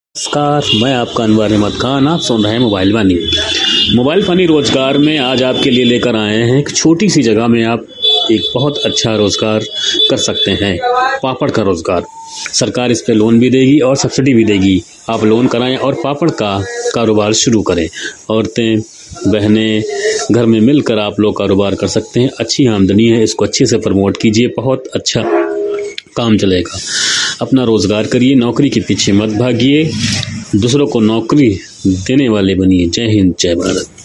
नमस्कार, मैं आपका अनवर अहमद खान। आप सुन रहे हैं मोबाइल फनी। मोबाइल फनी रोजगार में आज आपके लिए लेकर आए हैं एक छोटी सी जगह में आप एक बहुत अच्छा रोजगार कर सकते हैं। पापड़ का रोजगार। सरकार इस पे लोन भी देगी और सब्सिडी भी देगी। आप लोन कराएं और पापड़ का कारोबार शुरू करें। औरतें, बहनें घर में मिलकर आप लोग कारोबार कर सकते हैं। अच्छी आमदनी है, इसको अच्छे से प्रमोट कीजिए, बहुत अच्छा काम चलेगा। अपना रोजगार करिए, नौकरी के पीछे मत भागिए, दूसरों को नौकरी देने वाले बनिए। जय हिंद, जय भारत।